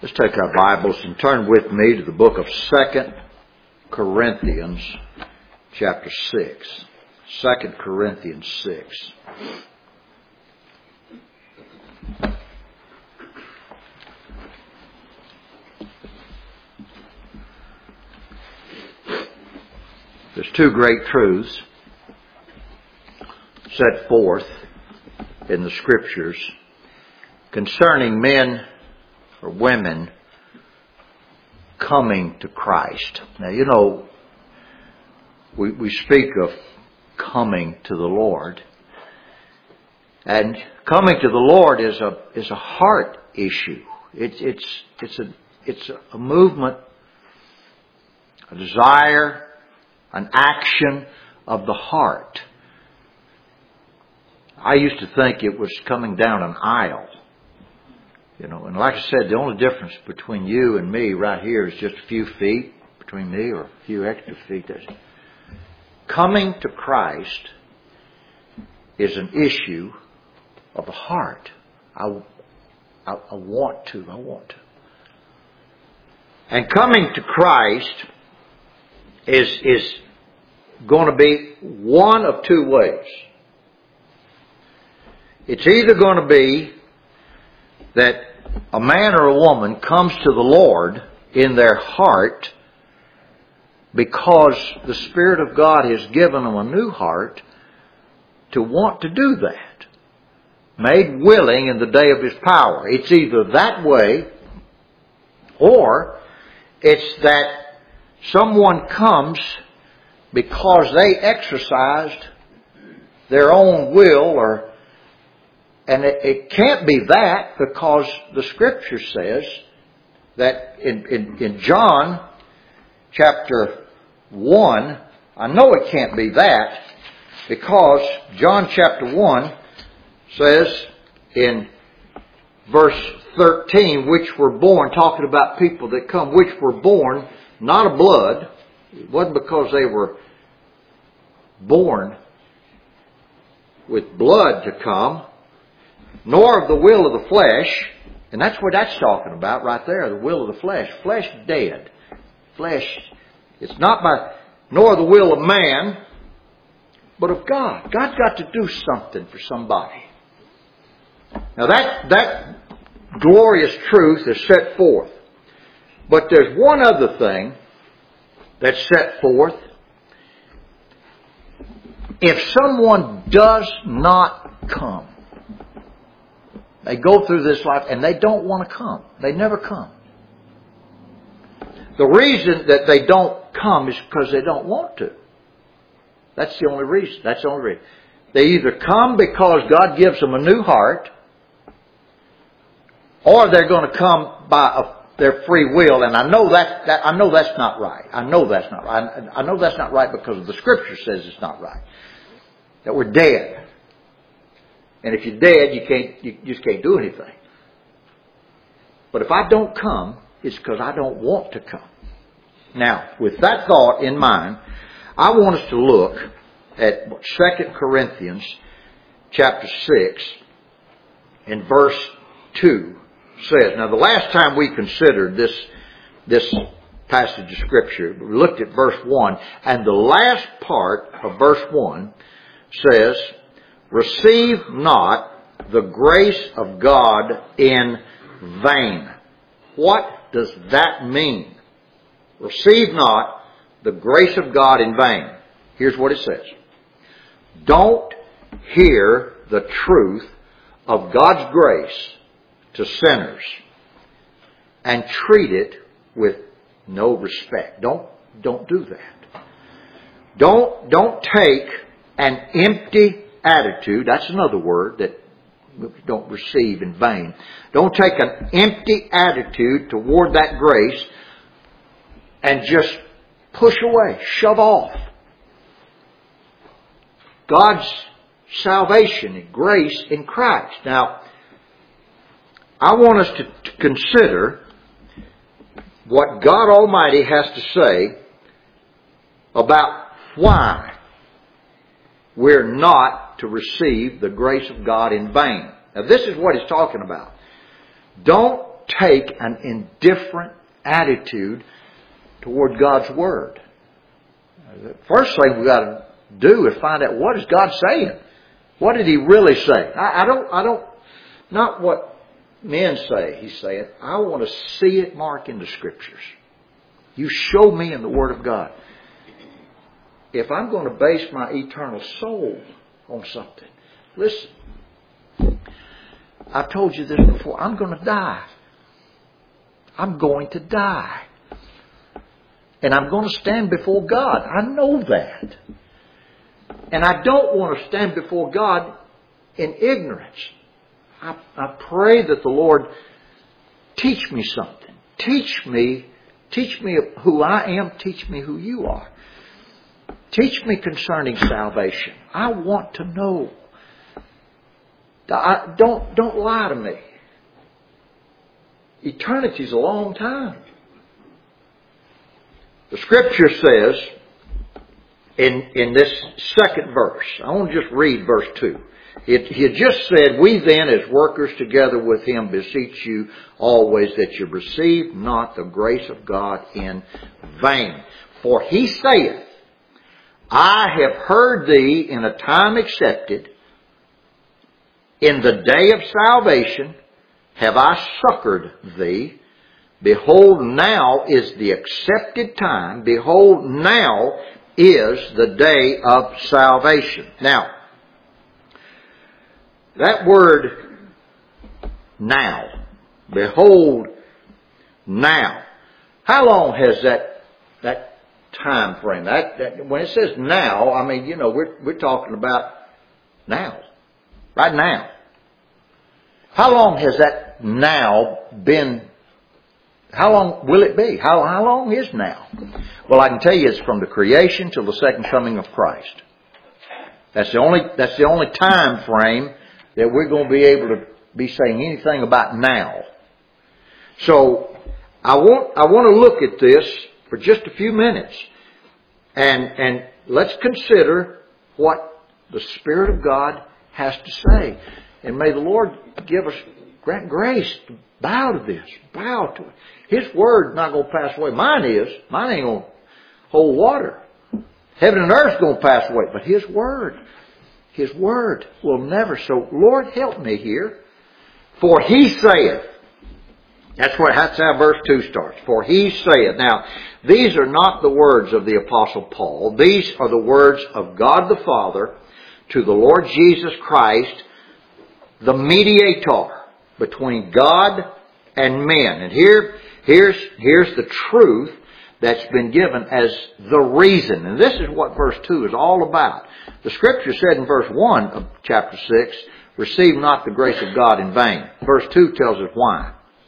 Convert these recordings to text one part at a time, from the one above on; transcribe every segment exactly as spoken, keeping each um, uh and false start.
Let's take our Bibles and turn with me to the book of Second Corinthians, chapter six. Second Corinthians six. There's two great truths set forth in the Scriptures concerning men or women coming to Christ. Now, you know, we, we speak of coming to the Lord. And coming to the Lord is a is a heart issue. It's it's it's a it's a movement, a desire, an action of the heart. I used to think it was coming down an aisle. You know, and like I said, the only difference between you and me right here is just a few feet between me, or a few extra feet. That's coming to Christ is an issue of the heart. I, I, I want to. I want to. And coming to Christ is is going to be one of two ways. It's either going to be that a man or a woman comes to the Lord in their heart because the Spirit of God has given them a new heart to want to do that. Made willing in the day of His power. It's either that way, or it's that someone comes because they exercised their own will, or and it, it can't be that, because the Scripture says that in, in, in John chapter one, I know it can't be that, because John chapter one says in verse thirteen, which were born, talking about people that come, which were born not of blood. It wasn't because they were born with blood to come, nor of the will of the flesh. And that's what that's talking about right there, the will of the flesh. Flesh dead. Flesh, it's not by, nor the will of man, but of God. God's got to do something for somebody. Now that, that glorious truth is set forth. But there's one other thing that's set forth. If someone does not come, they go through this life and they don't want to come. They never come. The reason that they don't come is because they don't want to. That's the only reason. That's the only reason. They either come because God gives them a new heart, or they're going to come by a, their free will. And I know that, that I know that's not right. I know that's not right. I, I know that's not right because the Scripture says it's not right. That we're dead. And if you're dead, you can't, you just can't do anything. But if I don't come, it's because I don't want to come. Now, with that thought in mind, I want us to look at what Second Corinthians chapter six and verse two says. Now, the last time we considered this, this passage of Scripture, we looked at verse one, and the last part of verse one says, "Receive not the grace of God in vain." What does that mean? Receive not the grace of God in vain. Here's what it says. Don't hear the truth of God's grace to sinners and treat it with no respect. Don't, don't do that. Don't, don't take an empty attitude. That's another word that we don't receive in vain. Don't take an empty attitude toward that grace and just push away, shove off God's salvation and grace in Christ. Now, I want us to, to consider what God Almighty has to say about why we're not to receive the grace of God in vain. Now, this is what he's talking about. Don't take an indifferent attitude toward God's Word. The first thing we've got to do is find out, what is God saying? What did He really say? I, I don't, I don't, not what men say He's saying. I want to see it marked in the Scriptures. You show me in the Word of God. If I'm going to base my eternal soul on something, listen, I've told you this before, I'm going to die. I'm going to die. And I'm going to stand before God. I know that. And I don't want to stand before God in ignorance. I, I pray that the Lord teach me something. Teach me, teach me who I am. Teach me who you are. Teach me concerning salvation. I want to know. I, don't, don't lie to me. Eternity is a long time. The Scripture says in, in this second verse, I want to just read verse two. It, he had just said, we then as workers together with Him beseech you always that you receive not the grace of God in vain. For He saith, I have heard thee in a time accepted. In the day of salvation have I succored thee. Behold, now is the accepted time. Behold, now is the day of salvation. Now, that word now, behold, now. How long has that that time frame? That, that when it says now, I mean, you know, we're we're talking about now, right now. How long has that now been? How long will it be? How, how long is now? Well, I can tell you it's from the creation till the second coming of Christ. That's the only, that's the only time frame that we're going to be able to be saying anything about now. So, I want, I want to look at this for just a few minutes. And, and let's consider what the Spirit of God has to say. And may the Lord give us grant grace to bow to this. Bow to it. His Word's not going to pass away. Mine is. Mine ain't going to hold water. Heaven and earth's going to pass away. But His Word, His Word will never. So, Lord, help me here. For He saith. That's where, that's how verse two starts. For He saith. Now, these are not the words of the Apostle Paul. These are the words of God the Father to the Lord Jesus Christ, the mediator between God and men. And here, here's, here's the truth that's been given as the reason. And this is what verse two is all about. The Scripture said in verse one of chapter six, receive not the grace of God in vain. Verse two tells us why.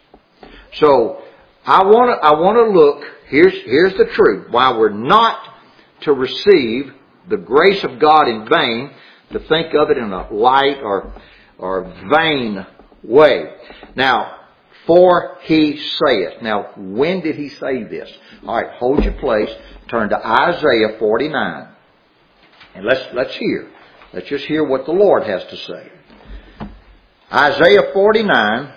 So, I want to, I want to look, here's, here's the truth. Why we're not to receive the grace of God in vain, to think of it in a light or, or vain way. Now, for He saith. Now, when did He say this? All right, hold your place. Turn to Isaiah forty-nine. And let's, let's hear. Let's just hear what the Lord has to say. Isaiah forty-nine,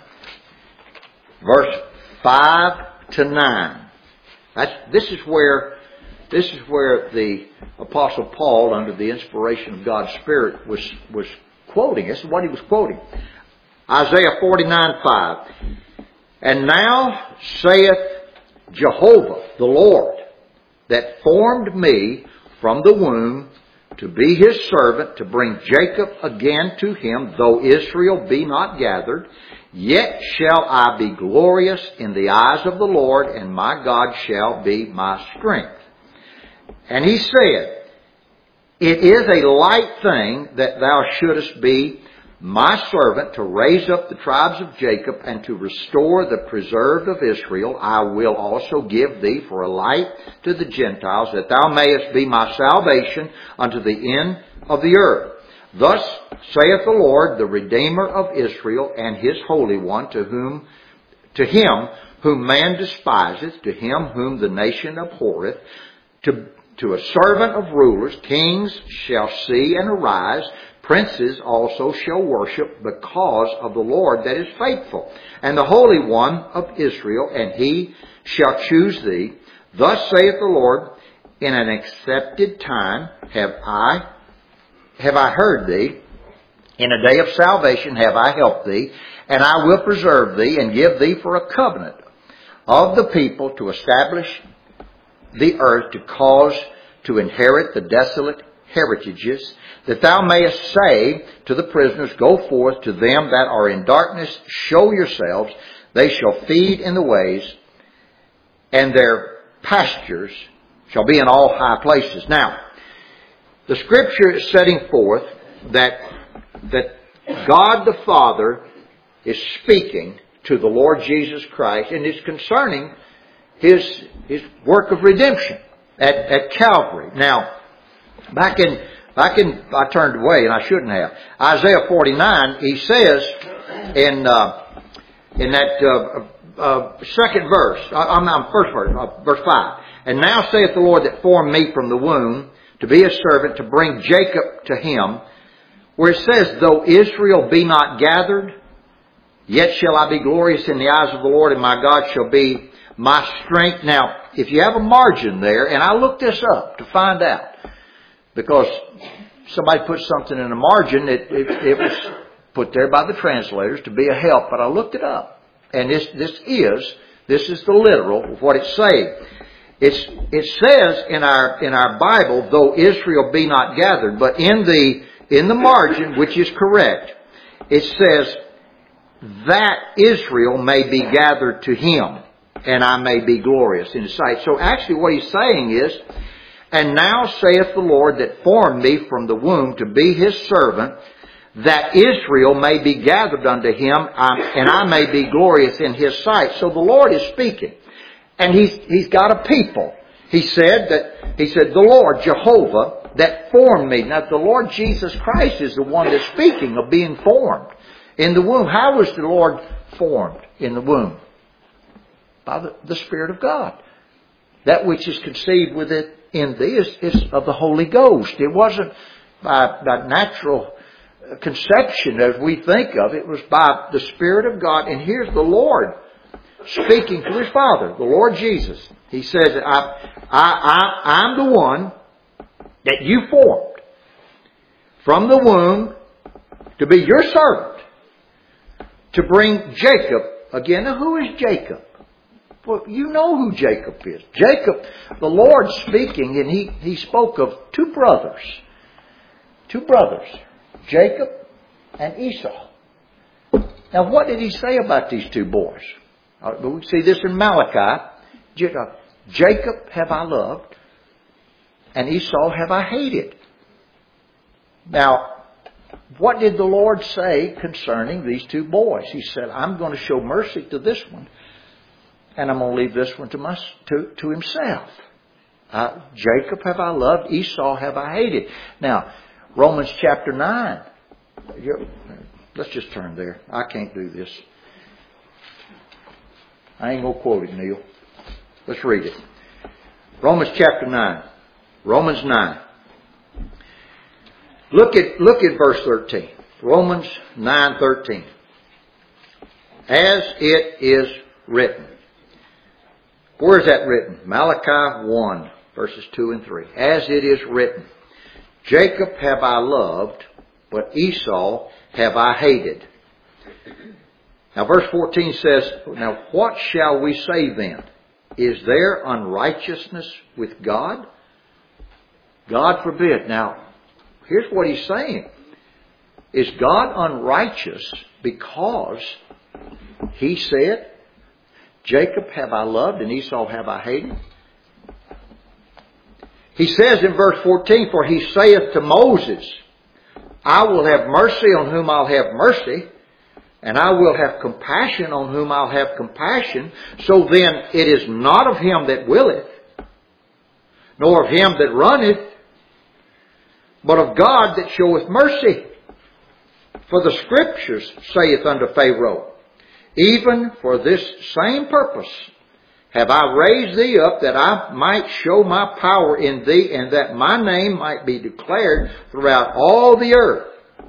verse five to nine. That's, this is where, this is where the Apostle Paul, under the inspiration of God's Spirit, was, was quoting. This is what he was quoting. Isaiah forty-nine five. And now saith Jehovah, the Lord, that formed me from the womb to be His servant, to bring Jacob again to Him, though Israel be not gathered, yet shall I be glorious in the eyes of the Lord, and my God shall be my strength. And He said, it is a light thing that thou shouldest be my servant, to raise up the tribes of Jacob and to restore the preserved of Israel. I will also give thee for a light to the Gentiles, that thou mayest be my salvation unto the end of the earth. Thus saith the Lord, the Redeemer of Israel, and His Holy One, to whom, to Him whom man despiseth, to Him whom the nation abhorreth, to, to a servant of rulers, kings shall see and arise, princes also shall worship because of the Lord that is faithful, and the Holy One of Israel, and he shall choose thee. Thus saith the Lord, in an accepted time have I, have I heard thee. In a day of salvation have I helped thee, and I will preserve thee and give thee for a covenant of the people to establish the earth, to cause to inherit the desolate heritages, that thou mayest say to the prisoners, go forth. To them that are in darkness, show yourselves. They shall feed in the ways, and their pastures shall be in all high places. Now, the Scripture is setting forth that, that God the Father is speaking to the Lord Jesus Christ, and is concerning His, His work of redemption at, at Calvary. Now, back in, back in, I turned away and I shouldn't have. Isaiah forty-nine, he says in, uh, in that, uh, uh, second verse, I'm, I'm first verse, uh, verse five. And now saith the Lord that formed me from the womb to be a servant, to bring Jacob to him. Where it says, though Israel be not gathered, yet shall I be glorious in the eyes of the Lord, and my God shall be my strength. Now, if you have a margin there, and I looked this up to find out, because somebody put something in a margin, it, it, it was put there by the translators to be a help, but I looked it up. And this, this is, this is the literal of what it's saying. It's, it says in our, in our Bible, though Israel be not gathered, but in the, in the margin, which is correct, it says, that Israel may be gathered to him, and I may be glorious in his sight. So actually what he's saying is, and now saith the Lord that formed me from the womb to be his servant, that Israel may be gathered unto him, and I may be glorious in his sight. So the Lord is speaking. And he's, he's got a people. He said that, he said, the Lord, Jehovah, that formed me. Now the Lord Jesus Christ is the one that's speaking of being formed in the womb. How was the Lord formed in the womb? By the, the Spirit of God. That which is conceived within thee is, is of the Holy Ghost. It wasn't by, by natural conception as we think of. It was by the Spirit of God. And here's the Lord speaking to his Father, the Lord Jesus. He says, I, I, I, I'm the one that you formed from the womb to be your servant, to bring Jacob again. Now, who is Jacob? Well, you know who Jacob is. Jacob, the Lord speaking, and he, he spoke of two brothers. Two brothers, Jacob and Esau. Now, what did he say about these two boys? Uh, we see this in Malachi. Jacob have I loved, and Esau have I hated. Now, what did the Lord say concerning these two boys? He said, I'm going to show mercy to this one, and I'm going to leave this one to, my, to, to himself. Uh, Jacob have I loved, Esau have I hated. Now, Romans chapter nine. Let's just turn there. I can't do this. I ain't going to quote it, Neil. Let's read it. Romans chapter nine. Romans nine. Look at, look at verse thirteen. Romans nine thirteen. As it is written. Where is that written? Malachi one, verses two and three. As it is written. Jacob have I loved, but Esau have I hated. Now verse fourteen says, now what shall we say then? Is there unrighteousness with God? God forbid. Now, here's what he's saying. Is God unrighteous because he said, Jacob have I loved and Esau have I hated? He says in verse fourteen, for he saith to Moses, I will have mercy on whom I'll have mercy, and I will have compassion on whom I'll have compassion. So then it is not of him that willeth, nor of him that runneth, but of God that showeth mercy. For the Scriptures saith unto Pharaoh, even for this same purpose have I raised thee up, that I might show my power in thee, and that my name might be declared throughout all the earth.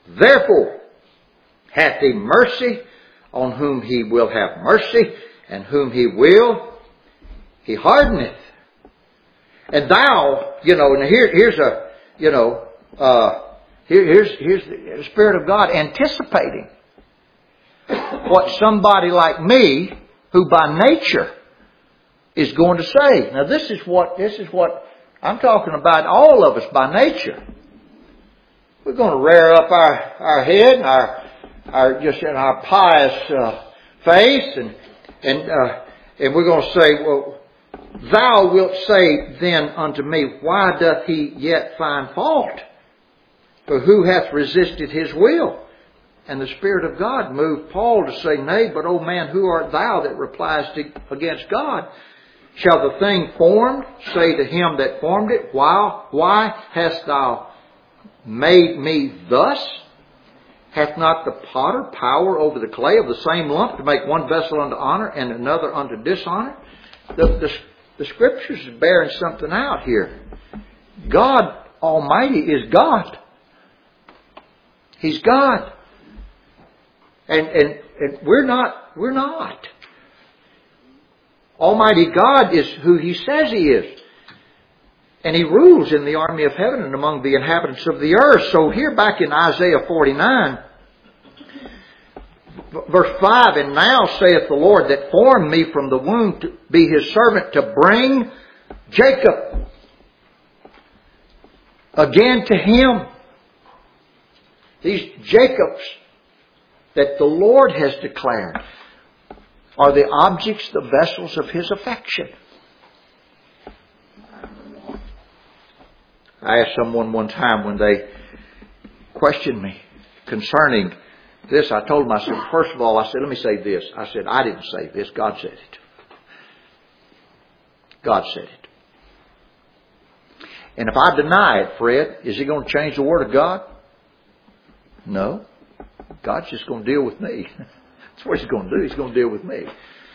Therefore hath he mercy on whom he will have mercy, and whom he will, he hardeneth. And thou, you know, and here, here's a, you know, uh, here, here's, here's the Spirit of God anticipating what somebody like me, who by nature is going to say. Now this is what, this is what I'm talking about, all of us by nature. We're going to rear up our, our head and our, our, just in our pious, uh, face and, and, uh, and we're going to say, well, thou wilt say then unto me, why doth he yet find fault? For who hath resisted his will? And the Spirit of God moved Paul to say, nay, but O man, who art thou that replies to, against God? Shall the thing formed say to him that formed it, why, why hast thou made me thus? Hath not the potter power over the clay of the same lump to make one vessel unto honor and another unto dishonor? The, the, the Scriptures is bearing something out here. God Almighty is God. He's God. And, and, and we're not, we're not. Almighty God is who He says He is. And He rules in the army of heaven and among the inhabitants of the earth. So here back in Isaiah forty-nine, verse five, and now saith the Lord that formed me from the womb to be His servant to bring Jacob again to Him. These Jacobs that the Lord has declared are the objects, the vessels of His affection. I asked someone one time when they questioned me concerning this. I told them, I said, first of all, I said, let me say this. I said, I didn't say this. God said it. God said it. And if I deny it, Fred, is He going to change the Word of God? No. God's just going to deal with me. That's what He's going to do. He's going to deal with me.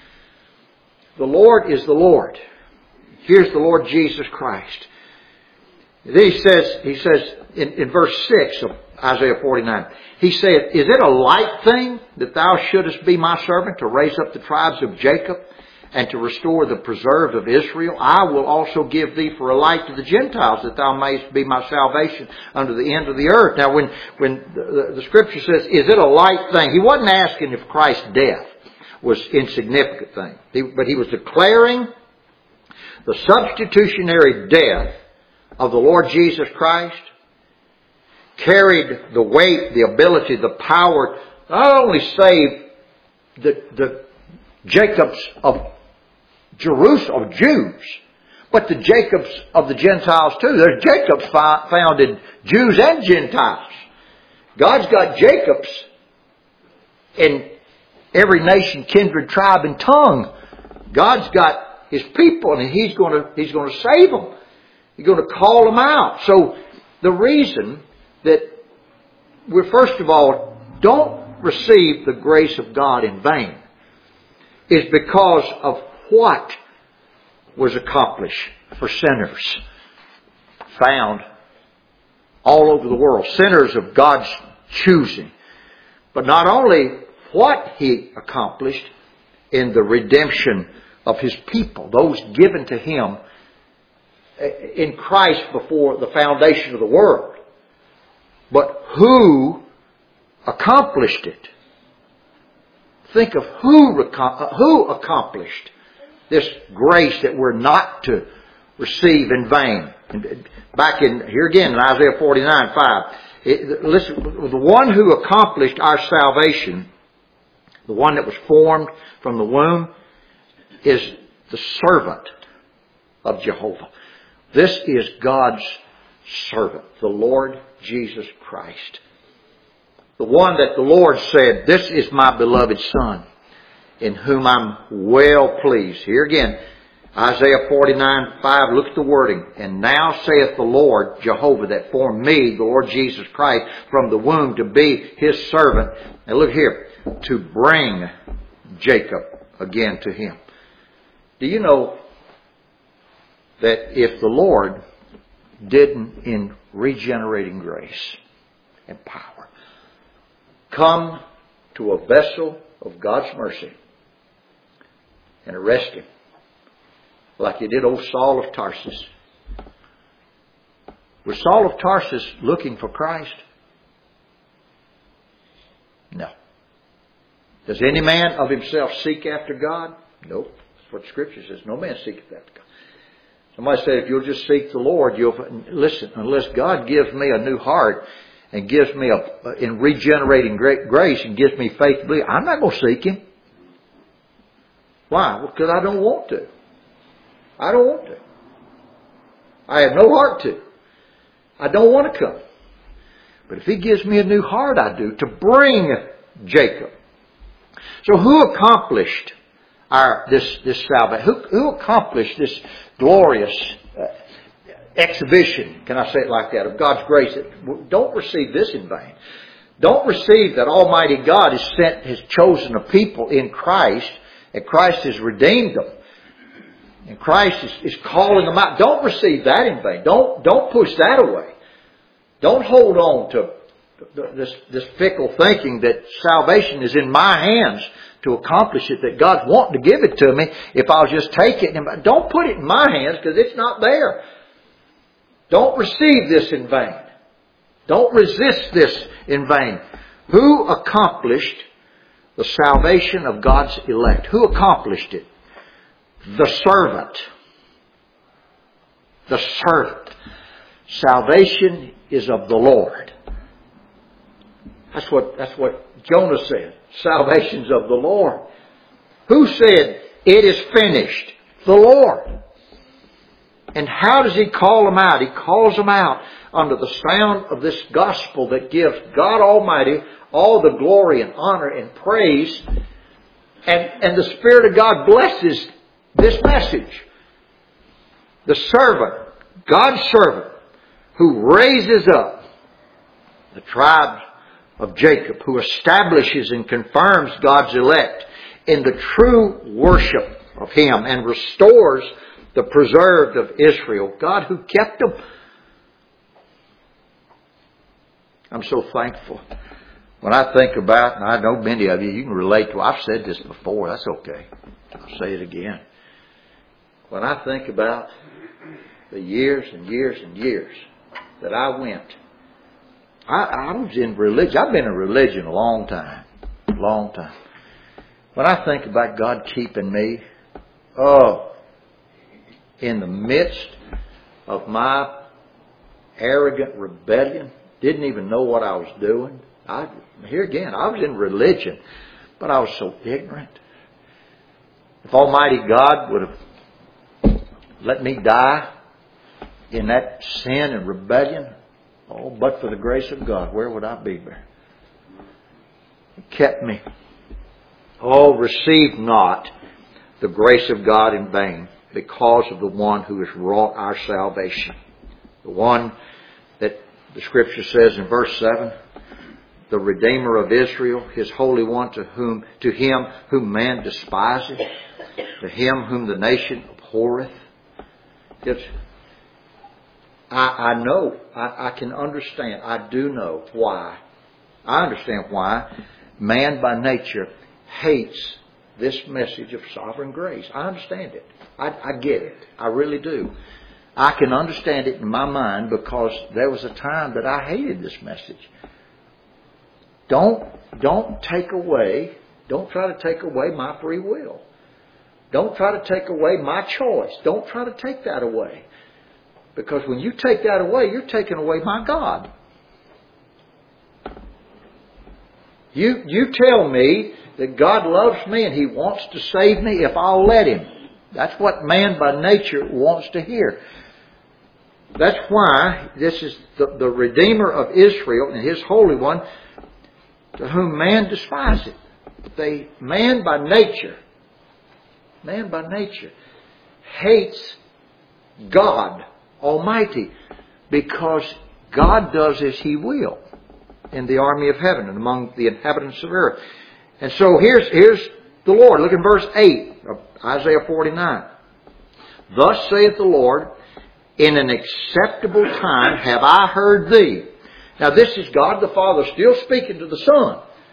The Lord is the Lord. Here's the Lord Jesus Christ. Then he says, he says in, in verse six of Isaiah forty-nine, He said, is it a light thing that thou shouldest be my servant to raise up the tribes of Jacob and to restore the preserved of Israel? I will also give thee for a light to the Gentiles, that thou mayest be my salvation unto the end of the earth. Now when, when the, the Scripture says, is it a light thing? He wasn't asking if Christ's death was an insignificant thing. He, but He was declaring the substitutionary death of the Lord Jesus Christ carried the weight, the ability, the power, not only save the, the Jacobs of Jerusalem, of Jews, but the Jacobs of the Gentiles too. There's Jacobs founded Jews and Gentiles. God's got Jacobs in every nation, kindred, tribe, and tongue. God's got His people, and He's going to, He's going to save them. He's going to call them out. So the reason that we first of all don't receive the grace of God in vain is because of what was accomplished for sinners found all over the world. Sinners of God's choosing. But not only what He accomplished in the redemption of His people, those given to Him in Christ before the foundation of the world, but who accomplished it. Think of who, who accomplished this grace that we're not to receive in vain. Back in, here again in Isaiah forty-nine, five. It, listen, the one who accomplished our salvation, the one that was formed from the womb, is the servant of Jehovah. This is God's servant, the Lord Jesus Christ. The one that the Lord said, this is my beloved Son, in whom I'm well pleased. Here again, Isaiah forty-nine, five, look at the wording. And now saith the Lord, Jehovah, that formed me, the Lord Jesus Christ, from the womb to be His servant. Now look here, to bring Jacob again to Him. Do you know that if the Lord didn't, in regenerating grace and power, come to a vessel of God's mercy and arrest him like he did old Saul of Tarsus. Was Saul of Tarsus looking for Christ? No. Does any man of himself seek after God? Nope. That's what Scripture says. No man seeketh after God. Somebody said, if you'll just seek the Lord, you'll... Listen, unless God gives me a new heart and gives me a... in regenerating grace and gives me faith to believe, I'm not going to seek Him. Why? Well, because I don't want to. I don't want to. I have no heart to. I don't want to come. But if He gives me a new heart, I do, to bring Jacob. So who accomplished our this this salvation? Who, who accomplished this glorious uh, exhibition, can I say it like that, of God's grace? Don't receive this in vain. Don't receive that Almighty God has sent, has chosen a people in Christ, and Christ has redeemed them. And Christ is, is calling them out. Don't receive that in vain. Don't, don't push that away. Don't hold on to this, this fickle thinking that salvation is in my hands to accomplish it, that God's wanting to give it to me if I'll just take it. Don't put it in my hands because it's not there. Don't receive this in vain. Don't resist this in vain. Who accomplished the salvation of God's elect? Who accomplished it? The servant. The servant. Salvation is of the Lord. That's what, that's what Jonah said. Salvation's of the Lord. Who said, it is finished? The Lord. And how does He call them out? He calls them out under the sound of this gospel that gives God Almighty all the glory and honor and praise. And, and the Spirit of God blesses this message. The servant, God's servant, who raises up the tribes of Jacob, who establishes and confirms God's elect in the true worship of Him and restores the preserved of Israel. God who kept them. I'm so thankful. When I think about, and I know many of you, you can relate to, I've said this before, that's okay. I'll say it again. When I think about the years and years and years that I went, I, I was in religion. I've been in religion a long time. Long time. When I think about God keeping me, oh, in the midst of my arrogant rebellion, didn't even know what I was doing. I, here again, I was in religion, but I was so ignorant. If Almighty God would have let me die in that sin and rebellion, oh, but for the grace of God, where would I be there? He kept me. Oh, receive not the grace of God in vain, because of the one who has wrought our salvation. The one that the Scripture says in verse seven, the Redeemer of Israel, His Holy One, to whom, to Him whom man despiseth, to Him whom the nation abhorreth. It's, I, I know, I, I can understand, I do know why. I understand why man by nature hates this message of sovereign grace. I understand it. I, I get it. I really do. I can understand it in my mind because there was a time that I hated this message. Don't, don't take away, don't try to take away my free will. Don't try to take away my choice. Don't try to take that away. Because when you take that away, you're taking away my God. You, you tell me that God loves me and He wants to save me if I'll let Him. That's what man by nature wants to hear. That's why this is the, the Redeemer of Israel and His Holy One, to whom man despiseth. They, man by nature, man by nature hates God Almighty, because God does as He will in the army of heaven and among the inhabitants of earth. And so here's, here's the Lord. Look in verse eight of Isaiah forty-nine. Thus saith the Lord, in an acceptable time have I heard thee. Now this is God the Father still speaking to the Son.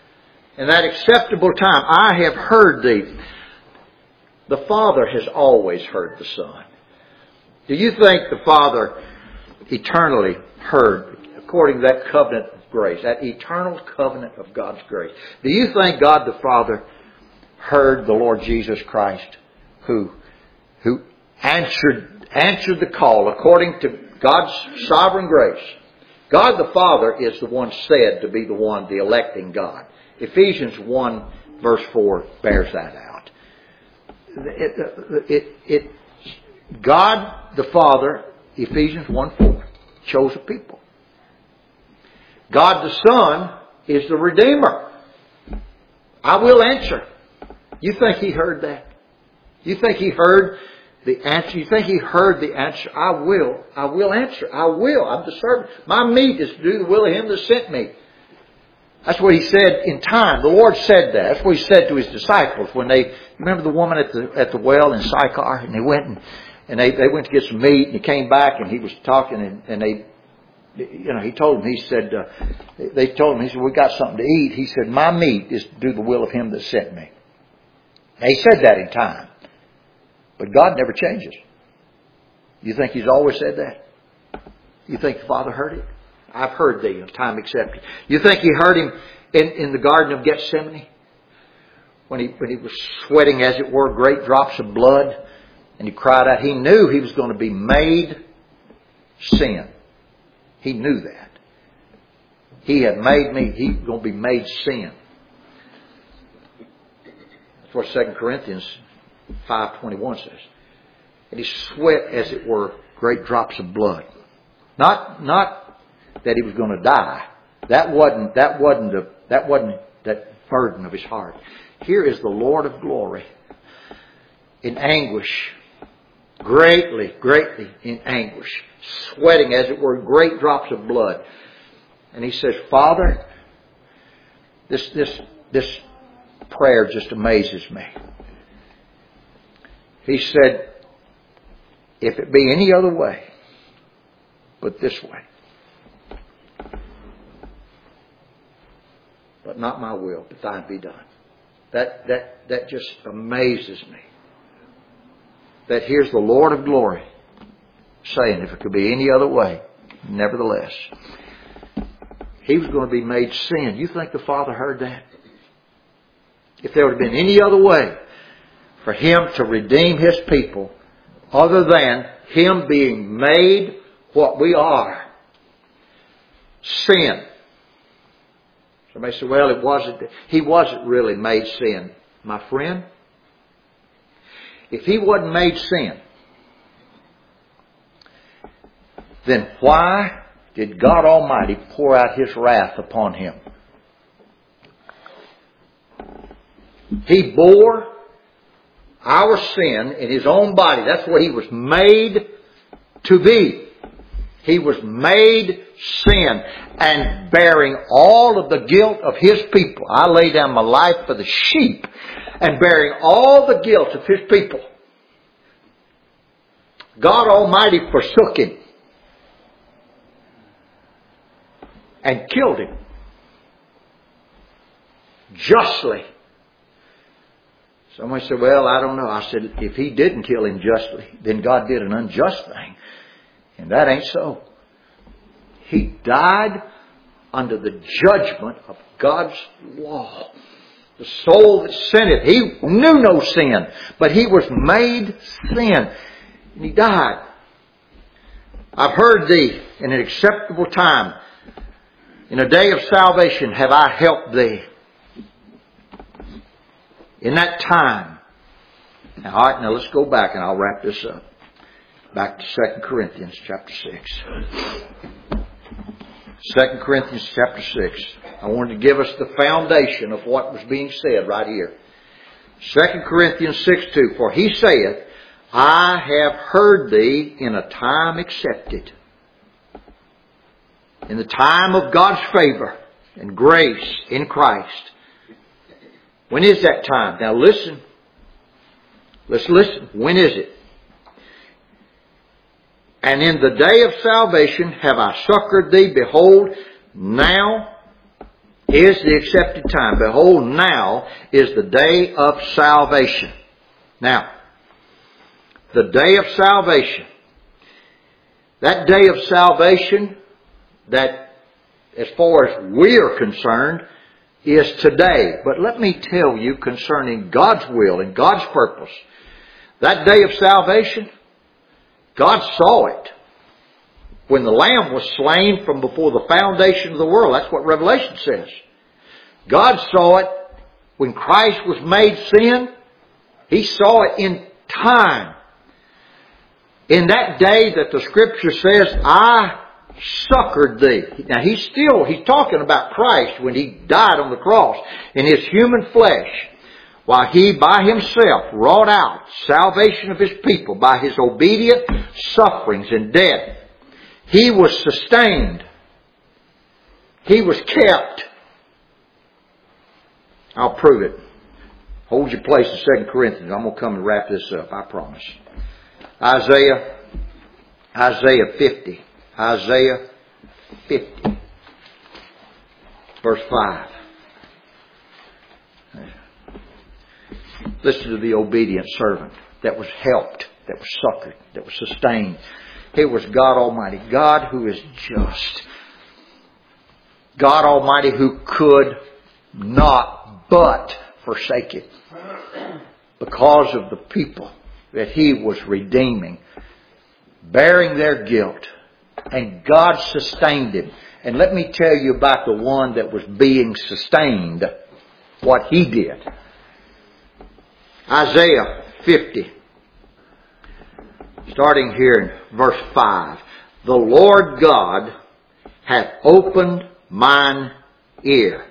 In that acceptable time, I have heard thee. The Father has always heard the Son. Do you think the Father eternally heard, according to that covenant of grace, that eternal covenant of God's grace? Do you think God the Father heard the Lord Jesus Christ, who, who answered, answered the call according to God's sovereign grace? God the Father is the one said to be the one, the electing God. Ephesians one verse four bears that out. It, it, it, God the Father, Ephesians one four, chose a people. God the Son is the Redeemer. I will answer. You think He heard that? You think He heard the answer? You think He heard the answer? I will. I will answer. I will. I'm the servant. My meat is to do the will of Him that sent me. That's what He said in time. The Lord said that. That's what He said to His disciples when they, remember the woman at the at the well in Sychar, and they went and, and they, they went to get some meat, and He came back and He was talking, and, and they, you know, He told them, He said, uh, they told Him, He said, we got something to eat. He said, my meat is to do the will of Him that sent me. Now, He said that in time. But God never changes. You think He's always said that? You think the Father heard it? I've heard thee in time accepted. You think He heard Him in, in the Garden of Gethsemane? When he, when he was sweating, as it were, great drops of blood. And He cried out. He knew He was going to be made sin. He knew that. He had made me. He's going to be made sin. That's what Second Corinthians five twenty-one says. And He sweat, as it were, great drops of blood. Not, not that He was going to die. That wasn't, that wasn't the, that wasn't that burden of His heart. Here is the Lord of glory in anguish. Greatly, greatly in anguish. Sweating, as it were, great drops of blood. And He says, Father, this, this, this prayer just amazes me. He said, if it be any other way but this way, but not my will, but thine be done. That, that, that just amazes me. That here's the Lord of glory saying, if it could be any other way, nevertheless, He was going to be made sin. You think the Father heard that? If there would have been any other way for Him to redeem His people other than Him being made what we are, sin. Somebody said, well, it wasn't, He wasn't really made sin. My friend, if He wasn't made sin, then why did God Almighty pour out His wrath upon Him? He bore our sin in His own body. That's what He was made to be. He was made sin and bearing all of the guilt of His people. I lay down my life for the sheep, and bearing all the guilt of His people. God Almighty forsook Him and killed Him justly. Somebody said, well, I don't know. I said, if He didn't kill Him justly, then God did an unjust thing. And that ain't so. He died under the judgment of God's law. The soul that sinneth, He knew no sin, but He was made sin. And He died. I've heard thee in an acceptable time. In a day of salvation have I helped thee. In that time. Now, all right, now let's go back and I'll wrap this up. Back to Second Corinthians chapter six. Second Corinthians chapter six. I wanted to give us the foundation of what was being said right here. Second Corinthians six two. For He saith, I have heard thee in a time accepted. In the time of God's favor and grace in Christ. When is that time? Now listen. Let's listen. When is it? And in the day of salvation have I succored thee. Behold, now is the accepted time. Behold, now is the day of salvation. Now, the day of salvation. That day of salvation, that as far as we are concerned, is today. But let me tell you concerning God's will and God's purpose. That day of salvation, God saw it. When the Lamb was slain from before the foundation of the world. That's what Revelation says. God saw it when Christ was made sin. He saw it in time. In that day that the Scripture says, I succored thee. Now he's still, he's talking about Christ when he died on the cross in his human flesh. While he by himself wrought out salvation of his people by his obedient sufferings and death. He was sustained. He was kept. I'll prove it. Hold your place in Second Corinthians. I'm going to come and wrap this up, I promise. Isaiah, Isaiah fifty. Isaiah fifty. Verse five. Listen to the obedient servant that was helped, that was succored, that was sustained. It was God Almighty. God who is just. God Almighty who could not but forsake it. Because of the people that He was redeeming. Bearing their guilt. And God sustained him. And let me tell you about the one that was being sustained. What he did. Isaiah fifty. Starting here in verse five. The Lord God hath opened mine ear.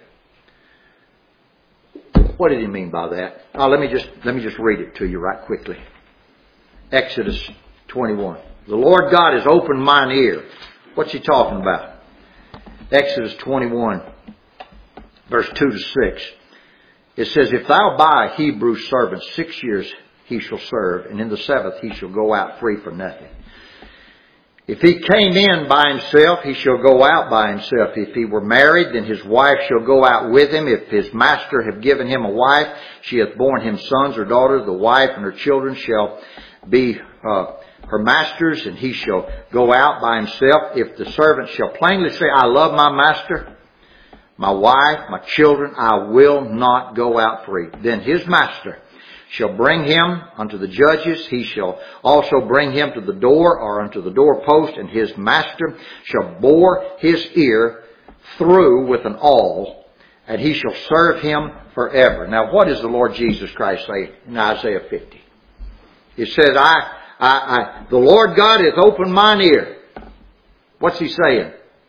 What did he mean by that? Oh, let me just let me just read it to you right quickly. Exodus twenty-one. The Lord God has opened mine ear. What's he talking about? Exodus twenty-one, verse two to six. It says, if thou buy a Hebrew servant six years he shall serve, and in the seventh he shall go out free for nothing. If he came in by himself, he shall go out by himself. If he were married, then his wife shall go out with him. If his master have given him a wife, she hath borne him sons or daughters. The wife and her children shall be uh, her master's, and he shall go out by himself. If the servant shall plainly say, I love my master, my wife, my children, I will not go out free. Then his master shall bring him unto the judges. He shall also bring him to the door or unto the doorpost, and his master shall bore his ear through with an awl, and he shall serve him forever. Now, what does the Lord Jesus Christ say in Isaiah fifty? He says, I, I, I, the Lord God hath opened mine ear. What's he saying?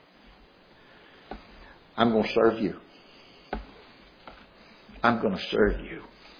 I'm going to serve you. I'm going to serve you.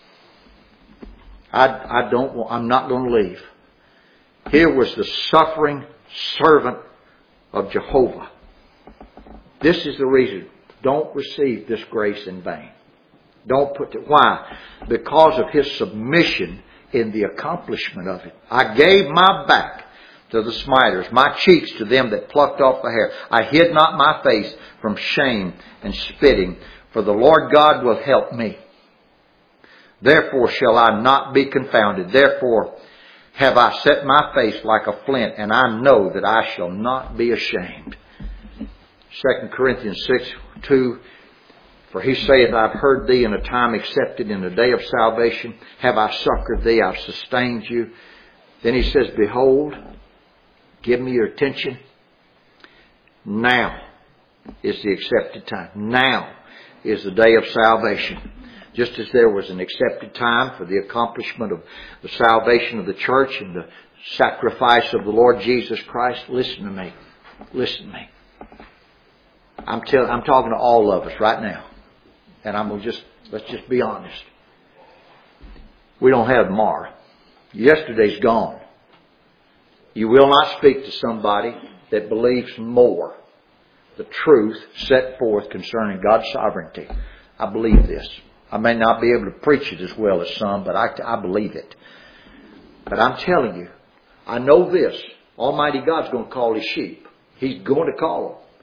I, I don't want, I'm not going to leave. Here was the suffering servant of Jehovah. This is the reason. Don't receive this grace in vain. Don't put it. Why? Because of his submission in the accomplishment of it. I gave my back to the smiters, my cheeks to them that plucked off the hair. I hid not my face from shame and spitting, for the Lord God will help me. Therefore shall I not be confounded. Therefore have I set my face like a flint, and I know that I shall not be ashamed. Second Corinthians six two. For he saith, I've heard thee in a time accepted, in a day of salvation. Have I succored thee? I've sustained you. Then he says, behold, give me your attention. Now is the accepted time. Now is the day of salvation. Just as there was an accepted time for the accomplishment of the salvation of the church and the sacrifice of the Lord Jesus Christ. Listen to me. Listen to me. I'm tell, I'm talking to all of us right now. And I'm going to just, let's just be honest. We don't have tomorrow. Yesterday's gone. You will not speak to somebody that believes more the truth set forth concerning God's sovereignty. I believe this. I may not be able to preach it as well as some, but I, I believe it. But I'm telling you, I know this. Almighty God's going to call His sheep. He's going to call them.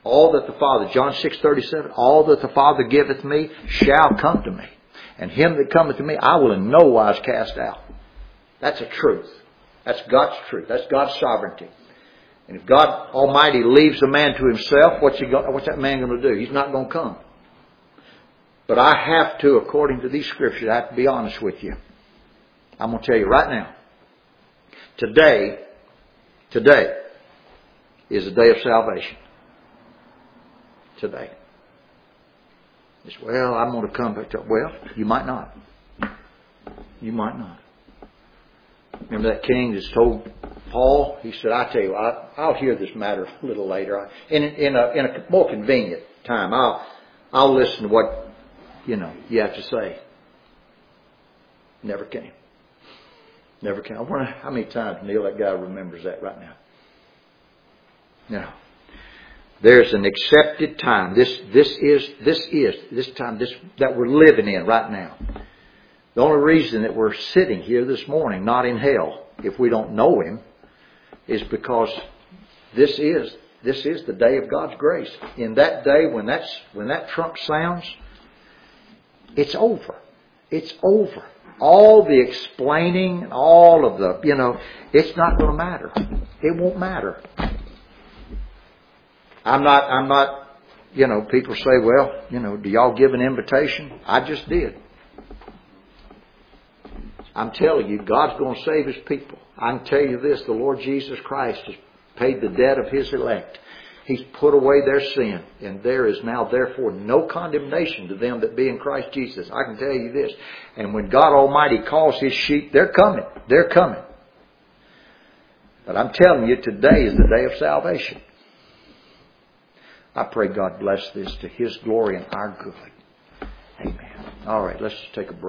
All that the Father, John six thirty-seven, all that the Father giveth me shall come to me. And him that cometh to me, I will in no wise cast out. That's a truth. That's God's truth. That's God's sovereignty. And if God Almighty leaves a man to himself, what's, he go, what's that man going to do? He's not going to come. But I have to, according to these scriptures, I have to be honest with you. I'm going to tell you right now. Today, today is the day of salvation. Today. It's, well, I'm going to come back to, well, you might not. You might not. Remember that king that's told Paul? He said, I tell you, I, I'll hear this matter a little later. In, in, a, in a more convenient time. I'll, I'll listen to what, you know, you have to say. Never came. Never came. I wonder how many times, Neil, that guy remembers that right now. Now, there's an accepted time. This, this is, this is, this time this, that we're living in right now. The only reason that we're sitting here this morning, not in hell, if we don't know Him, is because this is, this is the day of God's grace. In that day, when that's, when that trump sounds, it's over. It's over. All the explaining, all of the, you know, it's not going to matter. It won't matter. I'm not, I'm not, you know, people say, well, you know, do y'all give an invitation? I just did. I'm telling you, God's going to save His people. I can tell you this, the Lord Jesus Christ has paid the debt of His elect. He's put away their sin, and there is now therefore no condemnation to them that be in Christ Jesus. I can tell you this. And when God Almighty calls His sheep, they're coming. They're coming. But I'm telling you, today is the day of salvation. I pray God bless this to His glory and our good. Amen. All right, let's just take a break.